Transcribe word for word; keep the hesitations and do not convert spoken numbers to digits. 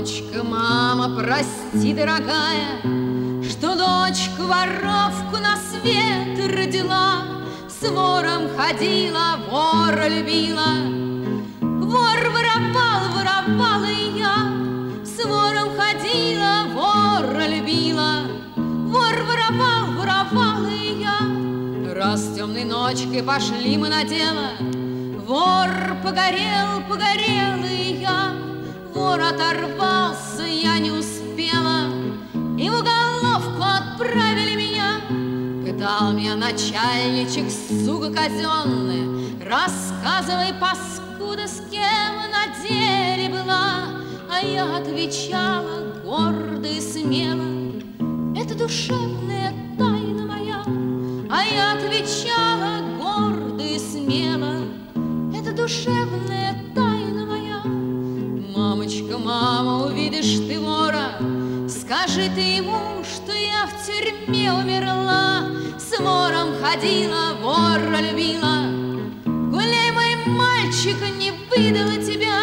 Мамочка, мама, прости, дорогая, что дочку-воровку на свет родила. С вором ходила, вора любила. Вор воровал, воровала и я. С вором ходила, вора любила. Вор воровал, воровала и я. Раз темной ночкой пошли мы на дело, вор погорел, погорел и я. Вор оторвался, я не успела, и в уголовку отправили меня. Пытал меня начальничек, сука казенная: рассказывай, паскуда, с кем на деле была. А я отвечала гордо и смело: это душевная тайна моя. А я отвечала гордо и смело: это душевная тайна моя. Мамочка, мама, увидишь ты вора, скажи ты ему, что я в тюрьме умерла. С вором ходила, вора любила. Гуляй, мой мальчик, не выдала тебя.